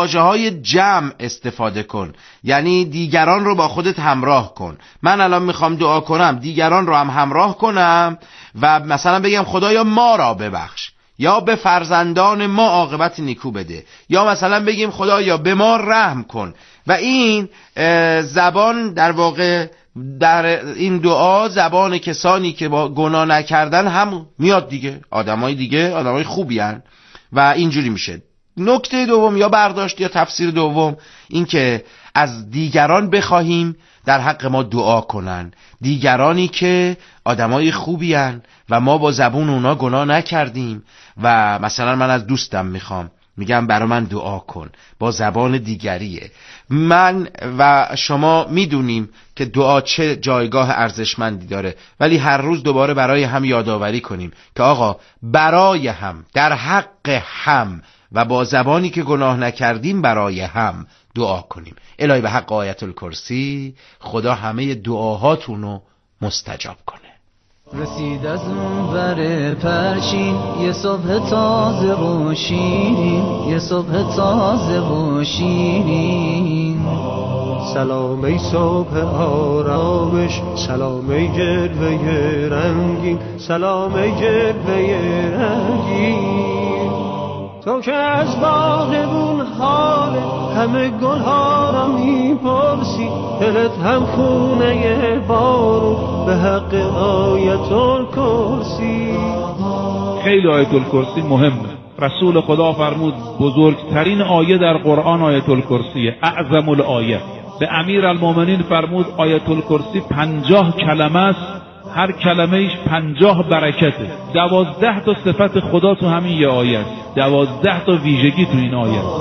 واژه‌های جمع استفاده کن، یعنی دیگران رو با خودت همراه کن. من الان میخوام دعا کنم، دیگران رو هم همراه کنم و مثلا بگم خدایا ما را ببخش، یا به فرزندان ما عاقبت نیکو بده، یا مثلا بگیم خدایا به ما رحم کن. و این زبان در واقع در این دعا زبان کسانی که با گناه نکردن هم میاد دیگه، آدمای خوبی هن و اینجوری میشه. نکته دوم یا برداشت یا تفسیر دوم این که از دیگران بخواهیم در حق ما دعا کنن، دیگرانی که آدمای خوبی هن و ما با زبون اونا گناه نکردیم و مثلا من از دوستم میگم برای من دعا کن، با زبان دیگریه. من و شما میدونیم که دعا چه جایگاه ارزشمندی داره، ولی هر روز دوباره برای هم یادآوری کنیم که آقا برای هم، در حق هم و با زبانی که گناه نکردیم برای هم دعا کنیم. الهی به حق آیت الکرسی خدا همه دعاهاتونو مستجاب کنه. رسید از اونور پرشین یه صبح تازه و شیرین، یه صبح تازه و شیرین. سلام ای صبح آرامش، سلام ای جلوه رنگین، سلام ای جلوه رنگین. تو که از باغبون حال همه گلها را میپرسی، دلت هم خونه بارون به حق آیت الکرسی. خیلی آیت الکرسی مهمه. رسول خدا فرمود بزرگترین آیه در قرآن آیت الکرسیه، اعظم الآیه. به امیرالمومنین فرمود آیت الکرسی 50 کلمه است، هر کلمه ایش 50 برکته. 12 تا صفت خدا تو همین یه آیه است، 12 تا ویژگی تو این آیه است.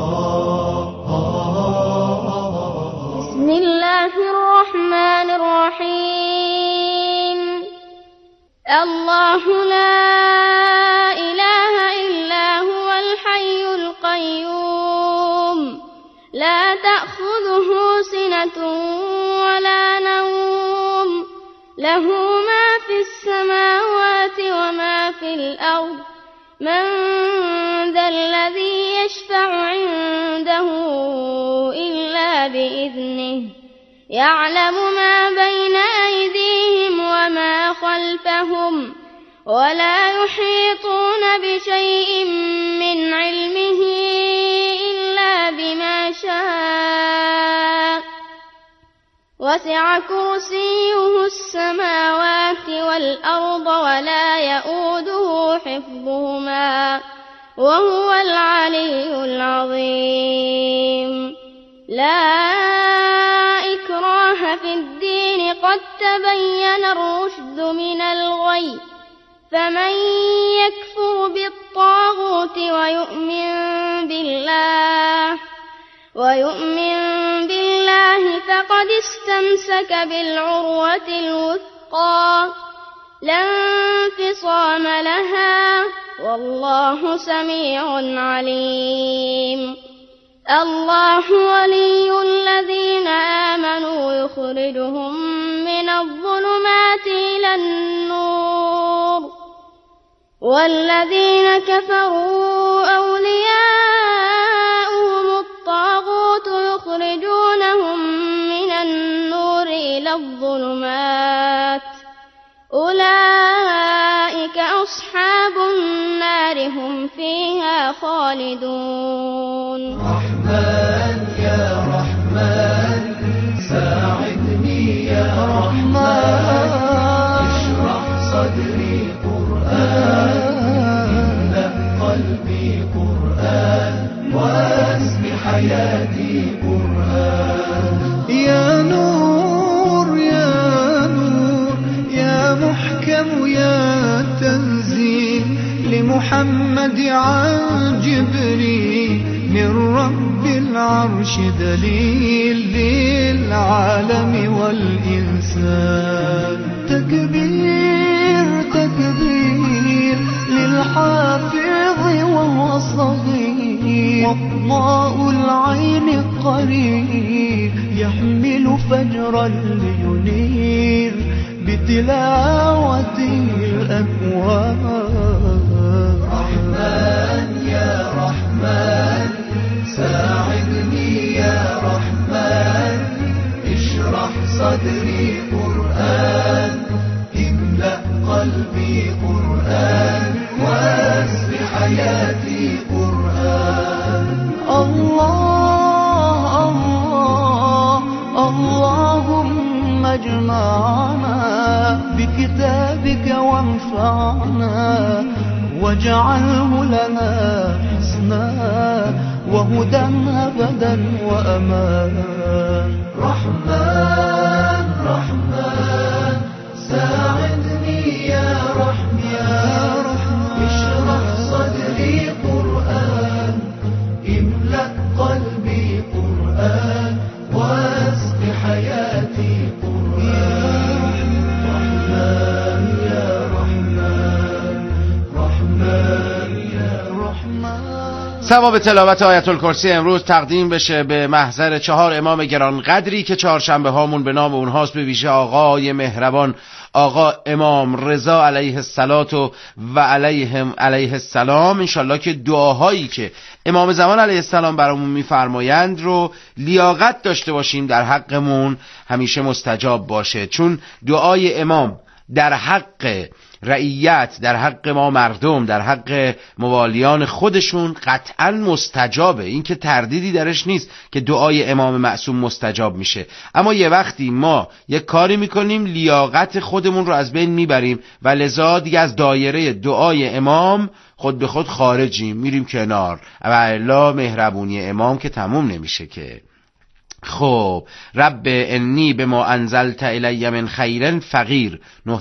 بسم الله الرحمن الرحیم. الله لا اله الا هو الحي القيوم لا تأخذه سنة ولا نوم له ما في السماوات وما في الأرض من ذا الذي يشفع عنده إلا بإذنه يعلم ما بين أيديهم وما خلفهم ولا يحيطون بشيء من علمه إلا بما شاء وسع كرسيه السماوات والأرض ولا يؤوده حفظهما وهو العلي العظيم. لا إكراه في الدين قد تبين الرشد من الغي فمن يكفر بالطاغوت ويؤمن بالله فقد استمسك بالعروة الوثقى لا انفصام لها والله سميع عليم. الله ولي الذين آمنوا يخرجهم من الظلمات إلى النور والذين كفروا أولياؤهم الطاغوت يخرجونهم من النور إلى الظلمات أولئك أصحاب النار هم فيها خالدون. رحمن يا رحمن ساعدني يا رحمن اشرح صدري قرآن املأ قلبي قرآن واسق حياتي قرآن. يا نور يا نور يا محكم يا تنزيل لمحمد عن جبريل من رب العرش دليل للعالم والإنسان. تكبير تكبير للحافظ وهو صغير وضاء العين قريب يحمل فجرا لينير بتلاوته الأكوان. رحمن يا رحمن ساعدني صدري قرآن املأ قلبي قرآن واسق حياتي قرآن الله الله اللهم اجمعنا بكتابك وانفعنا واجعله لنا حسنا وهدى أبدا وأمان رحمن رحمن ساعدني يا رحمن اشرح صدري قرآن املأ قلبي قرآن واسق حياتي قرآن رحمن يا رحمن رحمن يا رحمن. ثواب تلاوت آیت الکرسی امروز تقدیم بشه به محضر 4 امام گرانقدری که چهارشنبه هامون به نام اونهاست، به ویژه آقای مهربان آقا امام رضا علیه الصلاة و علیهم علیه السلام. انشالله که دعاهایی که امام زمان علیه السلام برامون میفرمایند رو لیاقت داشته باشیم در حقمون همیشه مستجاب باشه، چون دعای امام در حق رعیت، در حق ما مردم، در حق موالیان خودشون قطعا مستجابه. این که تردیدی درش نیست که دعای امام معصوم مستجاب میشه، اما یه وقتی ما یه کاری میکنیم لیاقت خودمون رو از بین میبریم و لذا دیگه از دایره دعای امام خود به خود خارجیم، میریم کنار و الا مهربونی امام که تموم نمیشه که. خب رب انی بما انزلت الی من خیر فقیر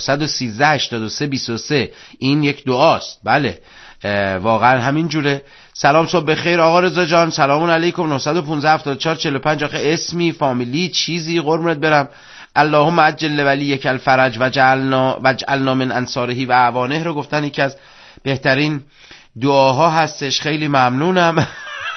913-83-23 این یک دعاست. بله واقعا همین جوره. سلام صبح بخیر آقا رضا جان، سلام علیکم. 915-74-45 آخه اسمی فامیلی چیزی قربونت برم. اللهم عجل ولیک الفرج وجعلنا من انصاره و اعوانه رو گفتن یکی از بهترین دعاها هستش. خیلی ممنونم.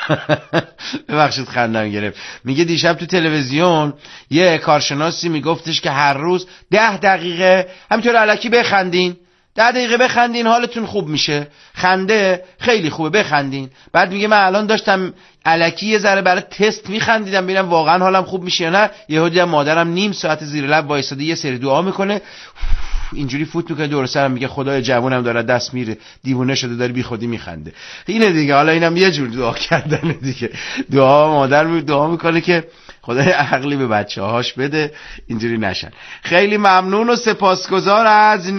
ببخشید خندم گرفت. میگه دیشب تو تلویزیون یه کارشناسی میگفتش که هر روز 10 دقیقه همینطور الکی بخندین، 10 دقیقه بخندین حالتون خوب میشه. خنده خیلی خوبه، بخندین. بعد میگه من الان داشتم الکی یه ذره برای تست میخندیدم ببینم واقعا حالم خوب میشه یا نه. یهو دیدم مادرم نیم ساعت زیر لب وایساده یه سری دعا میکنه، اینجوری فوت میکنه دور سرم، میگه خدای جوونم داره دست میره، دیوونه شده داره بی خودی میخنده. اینه دیگه. حالا اینم یه جور دعا کردن دیگه. دعا مادر دعا میکنه که خدای عقلی به بچه‌هاش بده اینجوری نشن. خیلی ممنون و سپاسگزار از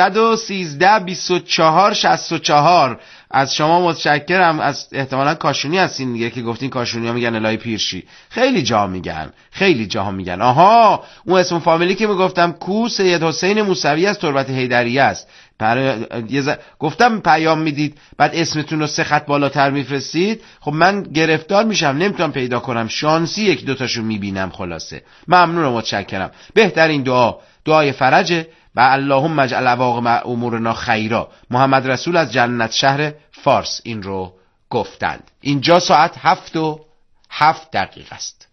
913-24-64 از شما متشکرم. از احتمالاً کاشونی هستین دیگه که گفتین کاشونی‌ها میگن الهی پیرشی. خیلی جا میگن، خیلی جاها میگن. آها اون اسم فامیلی که میگفتم کو سید حسین موسوی از تربت حیدریه است. گفتم پیام میدید بعد اسمتون رو 3 خط بالاتر میفرستید، خب من گرفتار میشم نمیتونم پیدا کنم، شانسی 1-2 تاشو میبینم. خلاصه ممنون و متشکرم. بهترین دعا دعای فرجه و اللهم اجعل عواقب امورنا خیرا. محمد رسول از جنت شهر فارس این رو گفتند. اینجا ساعت 7:07 است.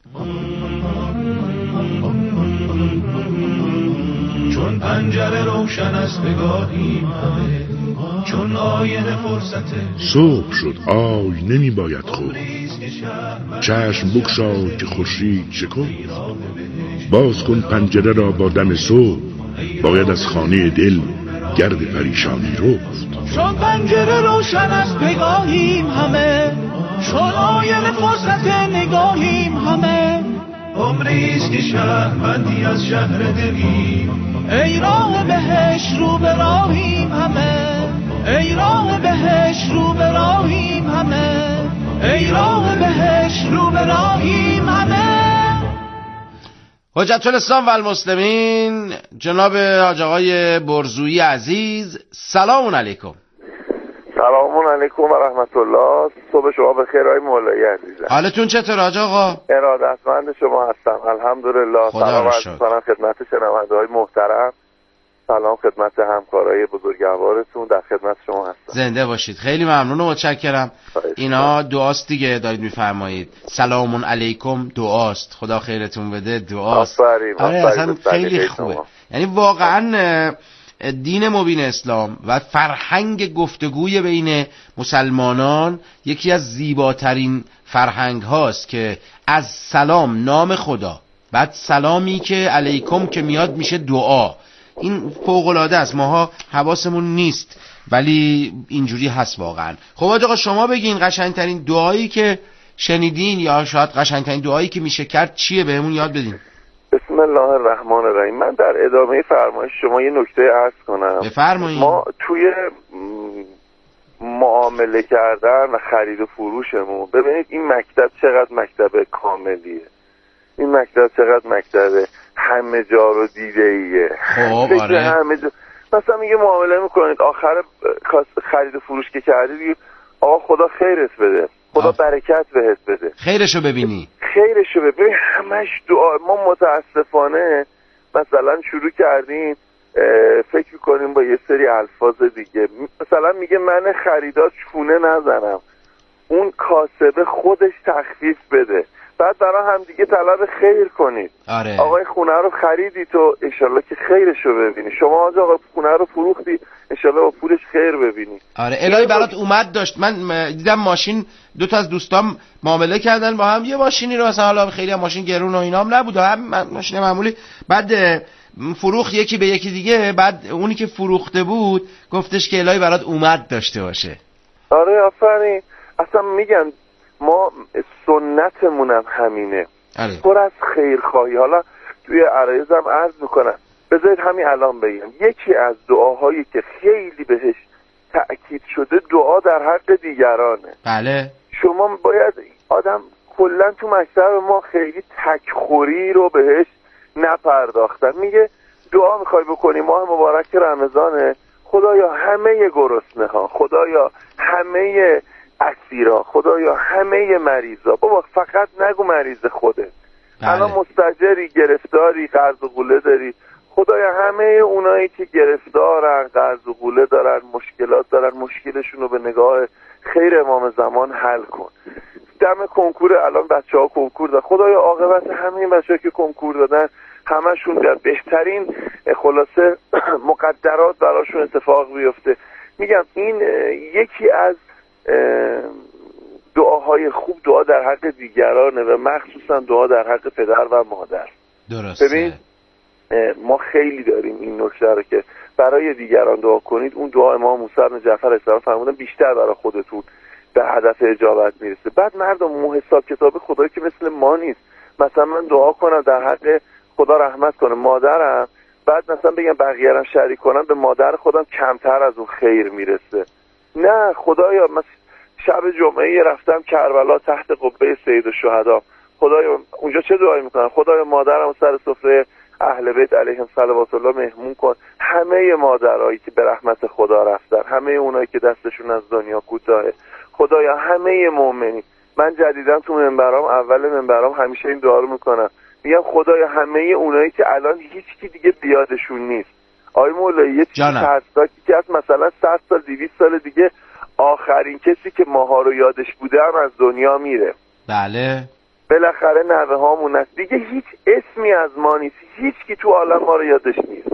چون پنجره روشن است بگاهیم همه، چون آینه فرصت صبح شد آی نمی باید خود، چشم بگشا که خورشید شکفت. باز کن پنجره را با دم صبح، باید از خانه دل گرد پریشانی رفت. چون پنجره روشن است بگاهیم همه، چون آینه فرصت نگاهیم همه. عمریست که شهروندی از شهر دلیم، ای راه بهشت رو به راهیم همه، ای راه بهشت رو به راهیم همه، ای راه بهشت رو به راهیم همه. حجت الاسلام و المسلمین جناب حاج آقای برزویی عزیز، سلام علیکم. سلام علیکم و رحمت الله. صبح شما بخیر آقای مولایی عزیزم. حالتون چطور حاج آقا؟ ارادتمند شما هستم الحمدلله. سلام عرض می‌کنم خدمت شنونده‌های محترم، سلام خدمت همکارای بزرگوارتون، در خدمت شما هستم. زنده باشید. خیلی ممنون و متشکرم. اینا دعاست دیگه دارید میفرمایید. سلام علیکم دعاست، خدا خیرتون بده دعاست. اصلا خیلی خوبه. یعنی واقعا دین مبین اسلام و فرهنگ گفتگوی بین مسلمانان یکی از زیباترین فرهنگ هاست که از سلام نام خدا بعد سلامی که علیکم که میاد میشه دعا. این فوق‌العاده است، ماها حواسمون نیست ولی اینجوری هست واقعا. خب آقا شما بگین قشنگترین دعایی که شنیدین یا شاید قشنگترین دعایی که میشه کرد چیه، بهمون یاد بدین. بسم الله الرحمن الرحیم. من در ادامه فرمایش شما یه نکته عرض کنم. بفرمایید. ما توی معامله کردن و خرید و فروشمون ببینید این مکتب چقدر مکتب کاملیه، این مکتب چقدر مکتب همه جا رو دیده ایه. خب آره. مثلا میگه معامله میکنید آخر خرید و فروش که کردید آقا خدا خیرت بده، خدا برکت بهت بده، خیرشو ببینی، خیرشو ببین. همش دعا. ما متاسفانه مثلا شروع کردیم فکر میکنیم با یه سری الفاظ دیگه، مثلا میگه من خریدار چونه نزنم، اون کاسبه خودش تخفیف بده، بعد برای هم دیگه طلب خیر کنید. آره. آقای خونه رو خریدی تو انشالله که خیرشو ببینی، شما آقا خونه رو فروختی انشالله با پولش خیر ببینی. آره الهی برات اومد داشت. من دیدم ماشین، دو تا از دوستام معامله کردن با هم، یه ماشینی رو مثلا حالا خیلی ماشین گرون و اینام نبود، هم ماشین معمولی، بعد فروخت یکی به یکی دیگه، بعد اونی که فروخته بود گفتش که الهی برات اومد داشته باشه. آره آفرین. اصلا میگن ما سنتمونم همینه، پر از خیرخواهی. حالا توی عرایزم عرض میکنم، بذارید همین الان بگم یکی از دعاهایی که خیلی بهش تأکید شده دعا در حق دیگرانه. بله. شما باید آدم کلا تو مکتب ما خیلی تکخوری رو بهش نپرداختن. میگه دعا میخوای بکنی ماه مبارک رمضانه، خدایا همه گرسنه ها، خدایا همه اسیرا، خدایا همه مریضا. بابا فقط نگو مریض خوده. الان مستاجری، گرفتاری، قرض و غوله داری، خدایا همه اونایی که گرفتارن، قرض و غوله دارن، مشکلات دارن، مشکلشون رو به نگاه خیر امام زمان حل کن. دم کنکور الان بچه‌ها کنکور دادن، خدایا عاقبت همه این بچه‌ها که کنکور دادن همشون در بهترین خلاصه مقدرات براشون اتفاق بیفته. میگم این یکی از دعاهای خوب دعا در حق دیگرانه و مخصوصا دعا در حق پدر و مادر. درسته. ببین ما خیلی داریم این نکته رو که برای دیگران دعا کنید. اون دعا امام موسی بن جعفر علیه السلام فرمودن بیشتر برای خودتون به هدف اجابت میرسه. بعد مردم مو حساب کتاب خدایی که مثل ما نیست. مثلا من دعا کنم در حق خدا رحمت کنه مادرم، بعد مثلا بگم بقیه رو شریک کنم به مادر خودم کمتر از اون خیر میرسه. نه خدایا شب جمعه رفتم کربلا تحت قبه سید الشهدا، خدایا اونجا چه دعایی میکنم؟ خدایا مادرم سر سفره اهل بیت علیهم صلوات الله مهمون کن، همه مادرایی که به رحمت خدا رفتن، همه اونایی که دستشون از دنیا کوتاهه، خدایا همه مؤمنین. من جدیدن تو منبرام، اول منبرام همیشه این دعا رو میکنم، میگم خدایا همه اونایی که الان هیچکی دیگه بیادشون نیست. آی مولا یه چیزی ترسناکی که از مثلا 100 سال 200 سال دیگه آخرین کسی که ماها رو یادش بوده هم از دنیا میره. بله. بالاخره نوه هامون هست دیگه، هیچ اسمی از ما نیست، هیچ کی تو عالم ما رو یادش نیست.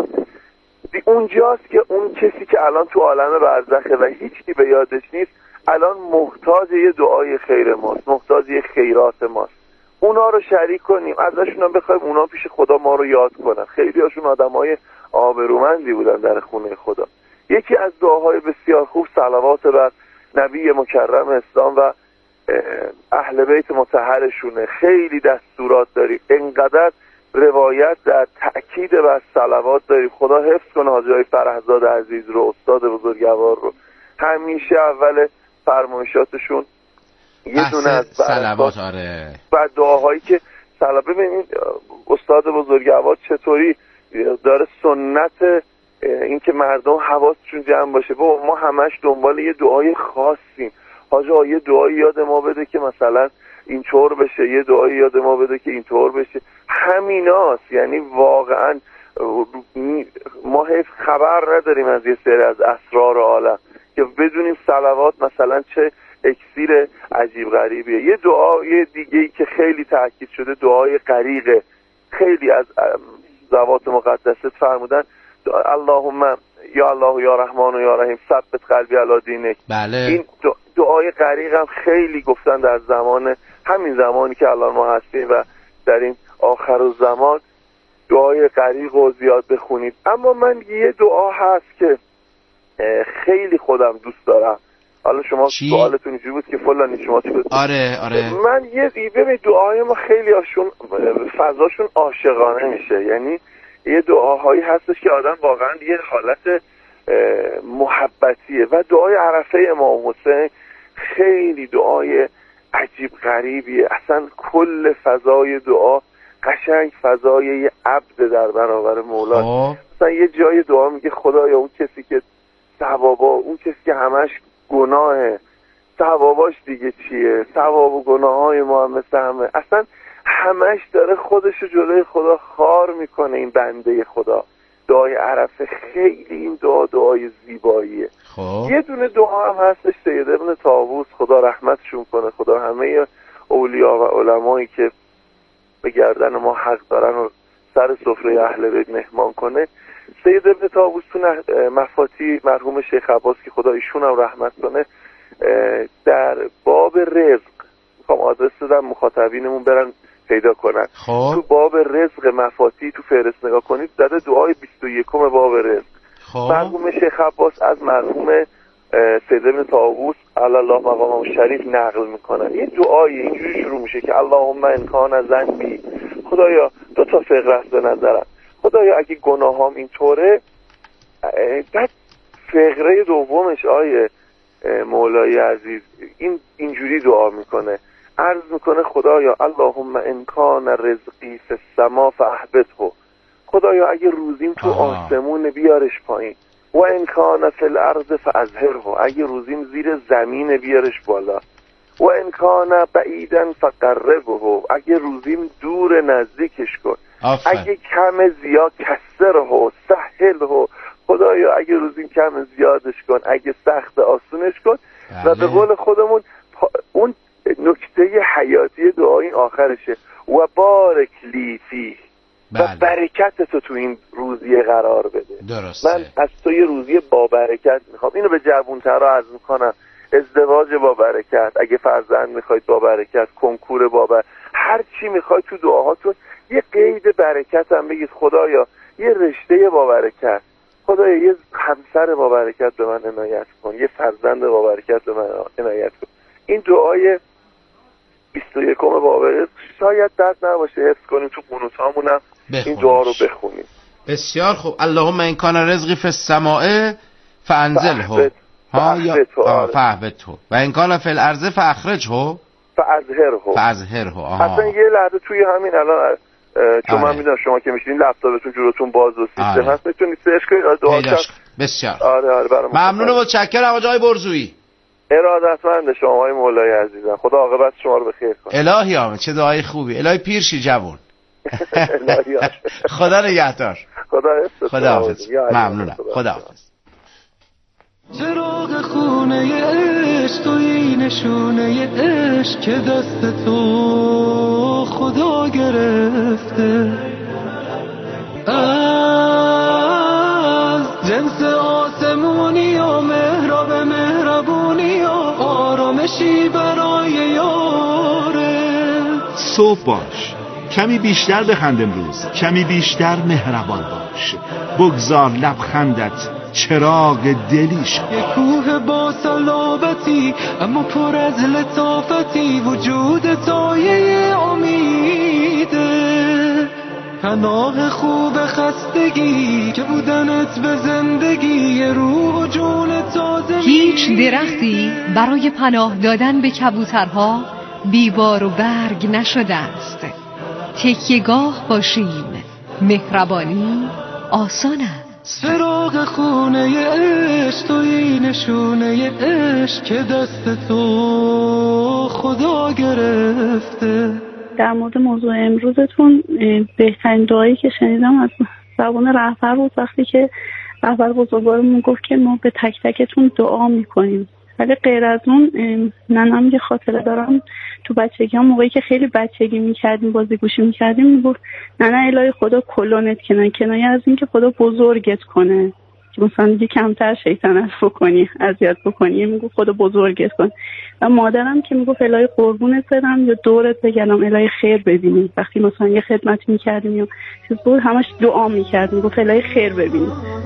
اونجاست که اون کسی که الان تو عالم برزخه و هیچ کی به یادش نیست الان محتاج یه دعای خیر ماست، محتاج یه خیرات ماست. اونا رو شریک کنیم، ازشون هم بخوایم اونا پیش خدا ما رو یاد کنن. خیلی هاشون آدمای آبرومندی بودن در خونه خدا. یکی از دعاهای بسیار خوب صلوات بر نبی مکرم اسلام و اهل بیت مطهرشونه. خیلی دستورات داریم، انقدر روایت در تأکید بر صلوات داریم. خدا حفظ کنه حاجی های فرهزاد عزیز رو، استاد بزرگوار رو، همیشه اول فرمایشاتشون یه دونه از صلوات. آره. و دعاهایی که صلوات. ببینید استاد بزرگوار چطوری داره سنت این که مردم حواسشون جمع باشه. بابا ما همش دنبال یه دعای خاصیم. حاجا یه دعایی یاد ما بده که مثلا اینطور بشه، یه دعایی یاد ما بده که اینطور بشه. همیناست. یعنی واقعا ما حیف خبر نداریم از یه سری از اسرار عالم که بدونیم صلوات مثلا چه اکسیر عجیب غریبیه. یه دعای دیگه‌ای که خیلی تاکید شده دعای غریقه. خیلی از ذوات مقدسه فرمودن اللهم یا الله یا رحمان و یا رحیم ثبت قلبی علی دینک. بله. این دعای غریق هم خیلی گفتن در زمان همین زمانی که الان ما هستیم و در این آخرالزمان دعای غریق و زیاد بخونید. اما من یه دعا هست که خیلی خودم دوست دارم. حالا شما سوالتون اینجوری بود که فلانی شما چی بود؟ آره من ببین دعای ما خیلی هاشون فضاشون عاشقانه میشه، یعنی یه دعاهایی هستش که آدم واقعا یه حالت محبتیه و دعای عرفه امام حسین خیلی دعای عجیب غریبیه. اصلا کل فضای دعا قشنگ فضای یه عبد در برابر مولا. مثلا یه جای دعا میگه خدایا اون کسی که ثوابا، اون کسی که همش گناهه، ثواباش دیگه چیه؟ ثواب و گناههای ما هم مثل همه، اصلا همش داره خودشو جلوی خدا خار میکنه این بنده خدا. دعای عرفه خیلی این دعای زیباییه. یه دونه دعا هم هستش سید ابن طاووس خدا رحمتشون کنه، خدا همه اولیا و علمایی که به گردن ما حق دارن و سر سفره اهل بیت مهمان کنه. سید ابن طاووس تو مفاتی مرحوم شیخ عباس که خدا ایشون هم رحمت کنه در باب رزق، میخوام آدرس بدم مخاطبینمون برن پیدا کنن. تو باب رزق مفاتی تو فهرست نگاه کنید زده دعای 21 باب رزق. مرحوم شیخ عباس از مرحوم سید ابن طاووس علی الله مقامه شریف نقل میکنن. یه دعایی اینجوری شروع میشه که اللهم ان کان ذنبی، خدایا دو تا فقره است به نظرم، خدایا اگه گناهام اینطوره. بعد فقره دومش آیه مولای عزیز اینجوری دعا میکنه، عرض میکنه خدایا اللهم ان کان رزقی فی السما فاهبطه، خدایا اگه روزیم تو آسمون بیارش پایین، و ان کان فی الارض فاظهره، اگه روزیم زیر زمین بیارش بالا، و ان کان بعیدا فقربه، اگه روزیم دور نزدیکش کن، اگه کم زیاد کسره سهله، خدایا اگه روزیم کم زیادش کن، اگه سخت آسونش کن. و به قول خودمون اون نکته حیاتی دعای آخرشه و بارک لی فیه، و برکت تو این روزیه قرار بده. درسته. من از تو یه روزیه با برکت میخوام. اینو به جوان‌ترا عرض میکنم، ازدواج با برکت، اگه فرزند میخواید با برکت، کنکور با برکت، هر چی میخواید تو دعاهاتون یه قید برکت هم بگید. خدایا یه رشته با برکت، خدایا یه همسر با برکت به من عنایت کن، یه فرزند با برکت به من عنایت کن. این دعای 21 باب شاید درد نباشه حفظ کنیم، تو قنوتامون هم این دعا رو بخونیم. بسیار خوب. اللهم ان کان رزقی فی السماء فانزله فاهبطه و ان کان فی الارض فاخرجه فاظهره. اصلا یه لحظه توی همین الان چون من میدونم شما که میشین لپتاپتون جلوتون باز و سیستم هست، میتونید سرچ کنید دعا کرد. بسیار آره ممنون و متشکرم آقای برزویی. ارادتمند شما آقای مولای عزیزم، خدا عاقبت شما رو بخیر کنه. الهی آمین، چه دعای خوبی. الهی پیرشی جوون. خدا نگهدار. خدا حافظ. ممنونم. خدا حافظ. چراغ خونه عشق توی نشونه عشق که دست تو خدا گرفته، از جنس آسمونی و مهراب مهربونی و آرامشی برای یاره. صبح باش، کمی بیشتر بخند امروز، کمی بیشتر مهربان باش، بگذار لبخندت چراغ دلی شد. یک کوه با صلابتی اما پر از لطافتی، وجود سایه امیده، پناه خوب خستگی که بودنت به زندگی، روح و جون تازه. هیچ درختی برای پناه دادن به کبوترها بیبار و برگ نشده است. تکیه‌گاه باشیم، مهربانی آسان است. چراغ خونه عشق توی نشونه عشق که دست تو خدا گرفته. در مورد موضوع امروزتون بهترین دعایی که شنیدم از زبان رهبر بود وقتی که رهبر بزرگوارمون گفت که ما به تک تکتون دعا میکنیم. ولی غیر از اون ننم یه خاطره دارم، تو بچگی هم موقعی که خیلی بچگی میکردیم بازی گوشی میکردیم میگفت ننه الهی خدا کلونت کنایه از این که خدا بزرگت کنه. که مثلا دیگه کمتر شیطنت بکنی، اذیت بکنی، میگو خدا بزرگت کن. و مادرم که میگفت الهی قربونت برم یا دورت بگردم الهی خیر ببینی. وقتی مثلا یه خدمتی میکردیم یا چیز بود همش دعا میکرد، میگفت الهی خیر ببینی.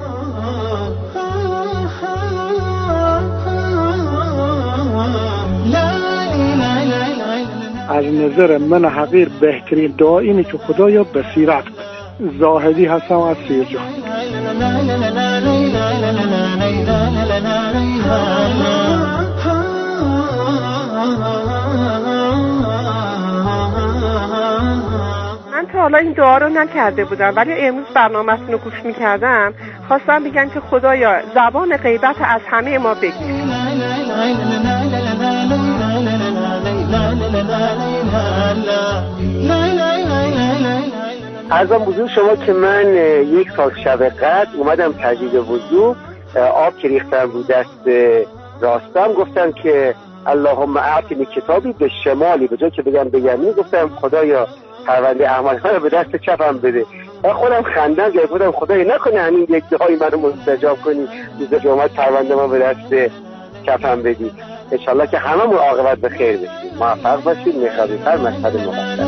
از نظر من حقیر بهترین دعا اینه که خدایا بصیرت بده. زاهدی هستم از سیرجان. من تا حالا این دعا رو نکرده بودم، ولی امروز برنامه‌تون رو گوش می‌کردم، خواستم بگم که خدایا زبان غیبت از همه ما بگیر. عرضم حضور شما که من 1 سال شب قدر اومدم تجدید وضو، آب که ریختم رو دست راستم، گفتم که اللهم اعطنی کتابی به شمالی، به جای که بگم بگمی گفتم خدایا پرونده اعمال‌ها رو به دست چپم بده. خودم خندم گفتم خدایا نکنه همین یک دعای منو مستجاب کنی، روز قیامت پرونده ما به دست چپم بدی. انشالله که هممون عاقبت به خیر بشیم، موفق باشیم. مهربی فر مشهد مقدس.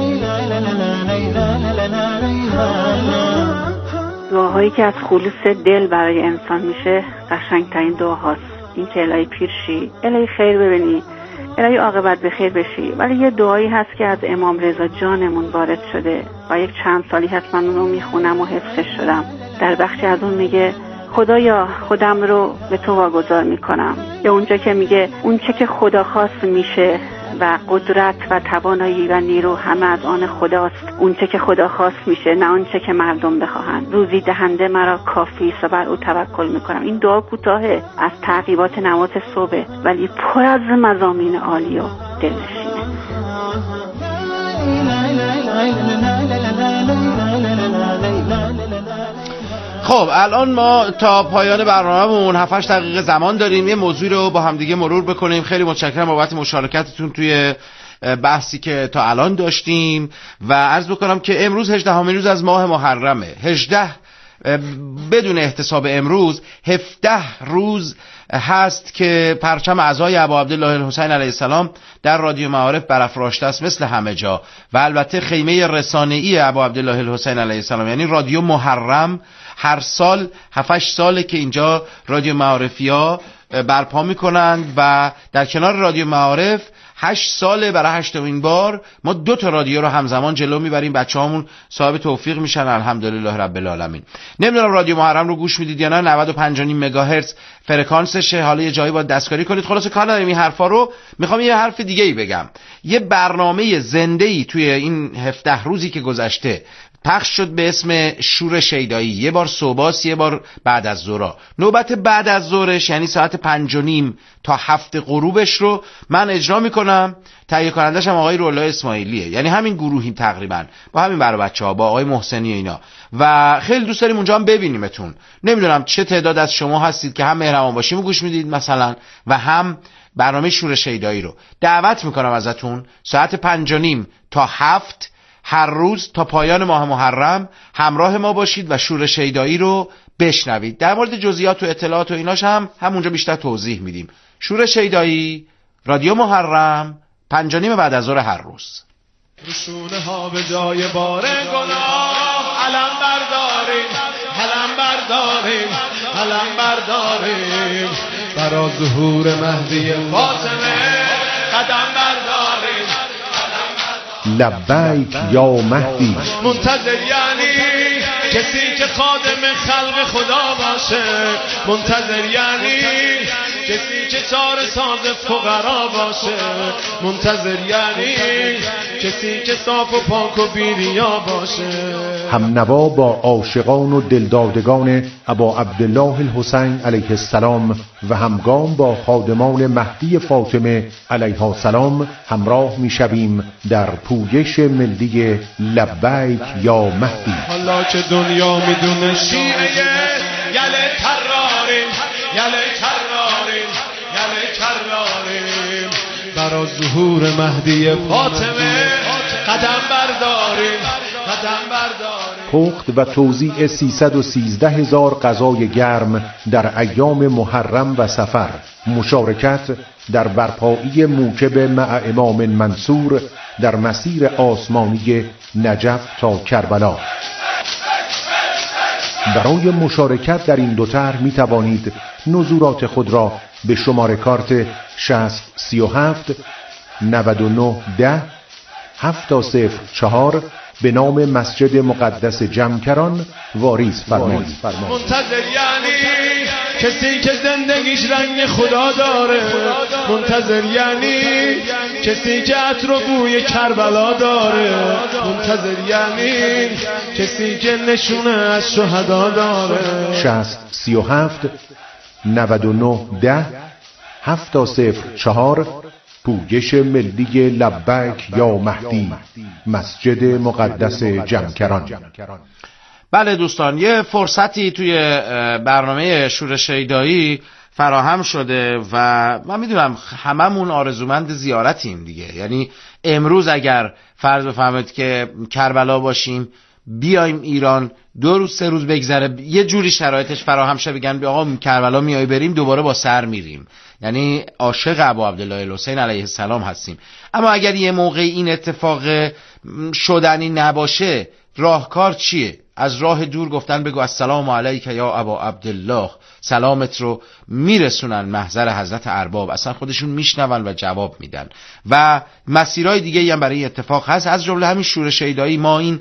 دعاهایی که از خلوص دل برای انسان میشه قشنگترین دعاهاست. این که الهی پیرشی، الهی خیر ببینی، الهی عاقبت به خیر بشی. ولی یه دعایی هست که از امام رضا جانمون وارد شده و یک چند سالی هست من اون رو میخونم و حفظش شدم. در بخشی از اون میگه خدایا خودم رو به تو واگذار میکنم، یا اونجا که میگه اون چه که خدا خواست میشه و قدرت و توانایی و نیرو همه از آن خداست. اون چه که خدا خواست میشه، نه اون چه که مردم بخواهند. روزی دهنده مرا کافی است و بر او توکل میکنم. این دعا کوتاهه، از تعقیبات نماز صبح، ولی پر از مضامین عالی و دلنشینه. خب الان ما تا پایان برنامه‌مون 7-8 دقیقه زمان داریم، یه موضوع رو با هم دیگه مرور بکنیم. خیلی متشکرم بابت مشارکتتون توی بحثی که تا الان داشتیم و عرض بکنم که امروز 18مین روز از ماه محرمه. 18 بدون احتساب امروز 17 روز هست که پرچم عزای ابا عبدالله الحسین علیه السلام در رادیو معارف برافراشته است مثل همه جا. و البته خیمه رسانه‌ای ابا عبدالله الحسین علیه السلام یعنی رادیو محرم هر سال 7-8 ساله که اینجا رادیو معارفی‌ها برپا میکنند و در کنار رادیو معارف 8 ساله برای 8مین بار ما 2 تا رادیو رو همزمان جلو میبریم. بچه‌هامون صاحب توفیق میشن الحمدلله رب العالمین. نمیدونم رادیو محرم رو گوش میدید یا نه. 95.5 مگاهرتز فرکانسشه. حالا یه جایی باید دستکاری کنید. خلاصه کار نداریم این حرفا رو. میخوام یه حرف دیگه ای بگم. یه برنامه زنده‌ای توی این 17 روزی که گذشته پخش شد به اسم شور شیدایی. یه بار صبحاست، یه بار بعد از ظهر. نوبت بعد از ظهرش یعنی ساعت 5:30 تا 7 غروبش رو من اجرا میکنم. تهیه کنندش هم آقای رولا اسماعیلیه، یعنی همین گروهیم تقریبا با همین برای بچه‌ها، با آقای محسنی اینا. و خیلی دوست داریم اونجا هم ببینیمتون. نمیدونم چه تعداد از شما هستید که هم مهربان باشیم و گوش میدید مثلا و هم برنامه شور شیدایی رو. دعوت میکنم ازتون ساعت 5:30 تا 7 هر روز تا پایان ماه محرم همراه ما باشید و شور شیدایی رو بشنوید. در مورد جزئیات و اطلاعات و ایناش هم همونجا بیشتر توضیح میدیم. شور شیدایی، رادیو محرم، 5:30 بعد از ظهر هر روز. رسونه ها به جای بار گناه علم برداریم، علم برداریم، علم برداریم، برا ظهور مهدی فاطمه قدم برداریم. لبیک یا مهدی. منتظر یعنی کسی که خادم خلق خدا باشه، منتظر یعنی کسی که چاره ساز فقرا باشه، منتظر یعنی کسی که صاف و پاک و بی‌ریا باشه. هم نوا با عاشقان و دلدادگان ابا عبدالله الحسین علیه السلام و همگام با خادمان مهدی فاطمه علیها السلام همراه می شویم در پویش ملی لبیک یا مهدی. حالا که دنیا میدونه شیعه یله کراریم، یله کراریم، یله کراریم، برا ظهور مهدی فاطمه قدم برداریم، پخت و توزیع 313,000 غذای گرم در ایام محرم و صفر، مشارکت در برپایی موکب مع امام منصور در مسیر آسمانی نجف تا کربلا. برای مشارکت در این دو طرح می توانید نظورات خود را به شماره کارت 6037 9910 704 به نام مسجد مقدس جمکران واریز فرمایید. منتظر یعنی کسی که زندگیش رنگ خدا داره، منتظر یعنی کسی که عطر و بوی کربلا داره، منتظر یعنی کسی که نشونه از شهدا داره. 6037 9910 704 پویش ملی لبیک یا مهدی، مسجد مقدس جمکران. بله دوستان، یه فرصتی توی برنامه شورش شیدایی فراهم شده و من میدونم هممون آرزومند زیارتیم دیگه. یعنی امروز اگر فرض بفرمایید که کربلا باشیم، بیایم ایران، 2 روز 3 روز بگذره، یه جوری شرایطش فراهم شه، بگن آقا کربلا میای بریم، دوباره با سر میریم. یعنی عاشق ابا عبدالله الحسین علیه السلام هستیم. اما اگر یه موقع این اتفاق شدنی نباشه، راهکار چیه؟ از راه دور گفتن بگو السلام علیک یا ابا عبدالله، سلامت رو میرسونن محضر حضرت ارباب، اصلا خودشون میشنون و جواب میدن. و مسیرهای دیگه هم برای این اتفاق هست، از جمله همین شورش شیدایی. ما این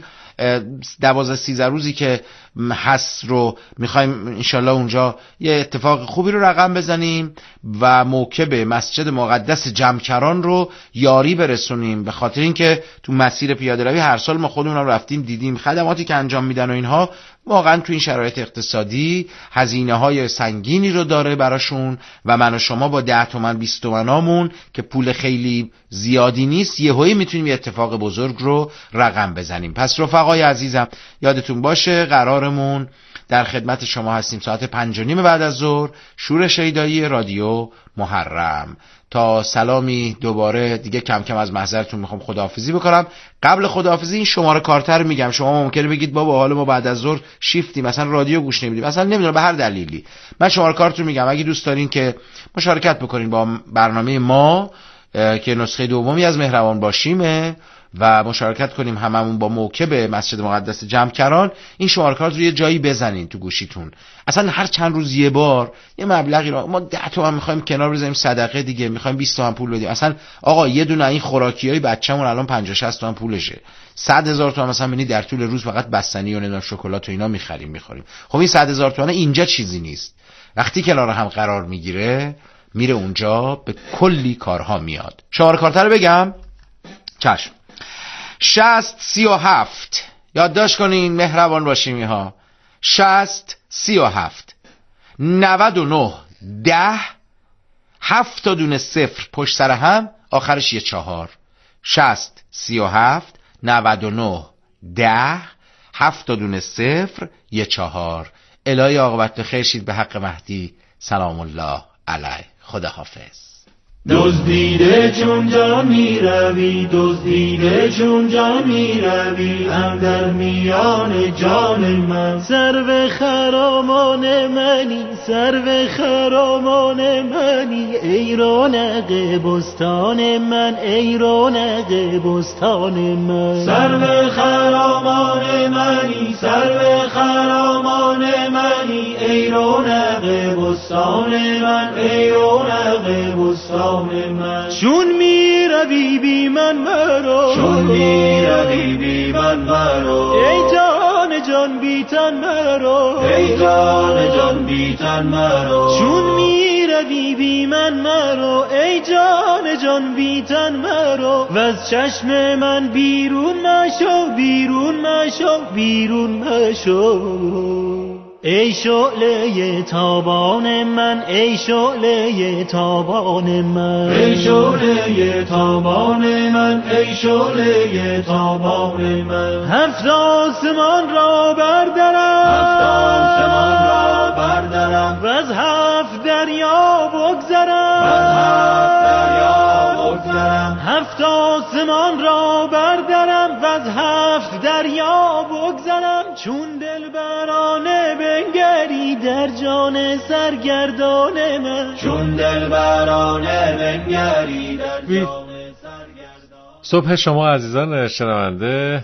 12-13 روزی که هست رو میخوایم انشالله اونجا یه اتفاق خوبی رو رقم بزنیم و موکب مسجد مقدس جمکران رو یاری برسونیم، به خاطر اینکه تو مسیر پیاده روی هر سال ما خودمون رو رفتیم دیدیم، خدماتی که انجام میدن و اینها واقعا تو این شرایط اقتصادی هزینه‌های سنگینی رو داره براشون و من و شما با 10 تومن 20 تومنامون که پول خیلی زیادی نیست، یهویی میتونیم یه اتفاق بزرگ رو رقم بزنیم. پس رفقای عزیزم یادتون باشه قرارمون در خدمت شما هستیم ساعت 5:30 بعد از ظهر، شورش شیدایی رادیو محرم. تا سلامی دوباره دیگه کم کم از محضرتون میخوام خداحافظی بکنم. قبل خداحافظی این شماره کارتر میگم. شما ممکنه بگید بابا حالا ما بعد از ظهر شیفتیم، مثلا رادیو گوش نمیدیم، مثلا نمیدونم به هر دلیلی. من شماره کارتون میگم، اگه دوست دارین که مشارکت بکنین با برنامه ما که نسخه دومی از مهربان باشیمه و مشارکت کنیم هممون با موکب مسجد مقدس جمکران، این شماره کارت رو یه جایی بزنین تو گوشیتون. اصلا هر چند روز یه بار یه مبلغی رو ما 10 تومن میخوایم کنار بذاریم صدقه دیگه، میخوایم 20 تومن پول بدیم. اصلا آقا یه دونه این خوراکیای بچه‌مون الان 50-60 تومن پولشه. 100,000 تومن مثلا ببینید در طول روز فقط بستنی و نمیدونم شکلات و اینا میخریم. خب این 100,000 تومن اینجا چیزی نیست. وقتی کنار هم قرار میگیره میره اونجا به کلی کارها میاد. شماره کارت رو بگم؟ چشم. 6037 یادداشت کنین مهربان باشیمی ها. 6037 99 10 7 تا دونه 0 پشت سر هم، آخرش یه 4. 6037 99 10 7 تا دونه 0 یه 4. الهی عاقبت خیر شید به حق مهدی سلام الله علیه. خدا حافظ. دزدیده چون جا می روی، دزدیده چون جا می روی، اندر میان جان من. سرو خرامان منی، سرو خرامان منی، ای رونق بستان من، ای رونق بستان من. سرو خرامان منی، سرو خرامان منی، ای رونق بستان من، ای رونق بستان من. چون می روی بی من مرو، چون می روی بی من مرو، ای جان جان بی تن مرو، ای جان جان بی تن مرو. چون می روی بی من مرو، ای جان جان بی تن مرو. و از چشم من بیرون مشو، بیرون مشو، بیرون مشو. ای شعله تابان من، ای شعله تابان من، ای شعله تابان من، ای شعله تابان من. 7 آسمان را بردرم، 7 آسمان را بردرم، و از 7 دریا بگذرم، و از 7 دریا بگذرم. 7 آسمان را بردرم و از هفت دریا بگذرم چون دلبرانه بنگری در جان سرگردان من، چون دلبرانه بنگری در جان. صبح شما عزیزان شنونده